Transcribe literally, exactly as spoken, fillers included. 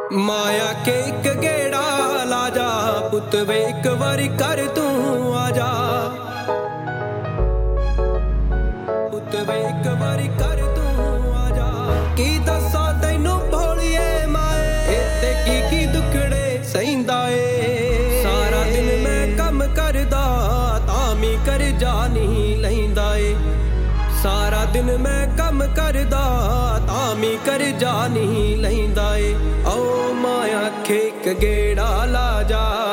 माया के एक गेड़ा ला जा पुत वे एक बारी कर तू आ जा पुत वे एक बारी कर तू आ जा की दसा तैनू भोलिए माए ते की की दुखड़े सहिंदा ए सारा दिन मैं कम करदा तामी कर जा नहीं लहिंदा ए सारा दिन मैं कम करदा तामी कर जा नहीं लहिंदा ए ओ माया खेक गेड़ा ला जा